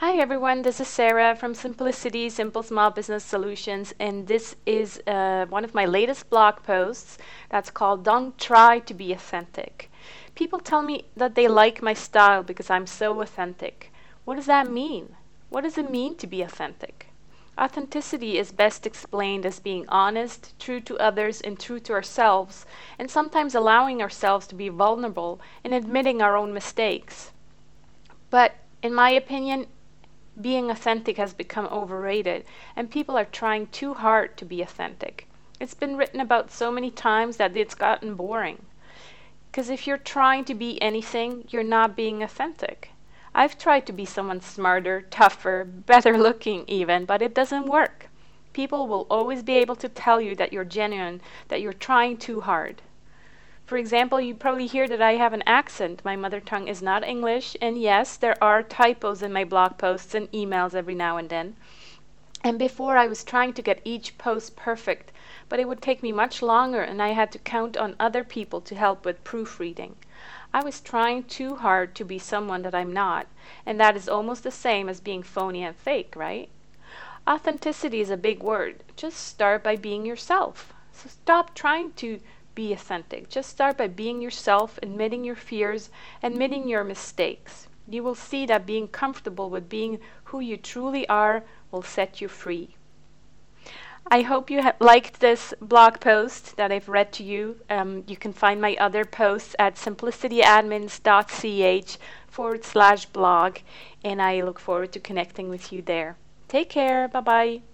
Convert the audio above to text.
Hi everyone, this is Sarah from Simplicity Simple Small Business Solutions, and this is one of my latest blog posts that's called Don't Try to Be Authentic. People tell me that they like my style because I'm so authentic. What does that mean? What does it mean to be authentic? Authenticity is best explained as being honest, true to others, and true to ourselves, and sometimes allowing ourselves to be vulnerable and admitting our own mistakes. But in my opinion, being authentic has become overrated, and people are trying too hard to be authentic. It's been written about so many times that it's gotten boring. Because if you're trying to be anything, you're not being authentic. I've tried to be someone smarter, tougher, better looking even, but it doesn't work. People will always be able to tell you that you're genuine, that you're trying too hard. For example, you probably hear that I have an accent. My mother tongue is not English, and yes, there are typos in my blog posts and emails every now and then. And before I was trying to get each post perfect, but it would take me much longer and I had to count on other people to help with proofreading. I was trying too hard to be someone that I'm not, and that is almost the same as being phony and fake, right? Authenticity is a big word. Just start by being yourself. So stop trying to be authentic. Just start by being yourself, admitting your fears, admitting your mistakes. You will see that being comfortable with being who you truly are will set you free. I hope you liked this blog post that I've read to you. You can find my other posts at simplicityadmins.ch/blog, and I look forward to connecting with you there. Take care. Bye bye.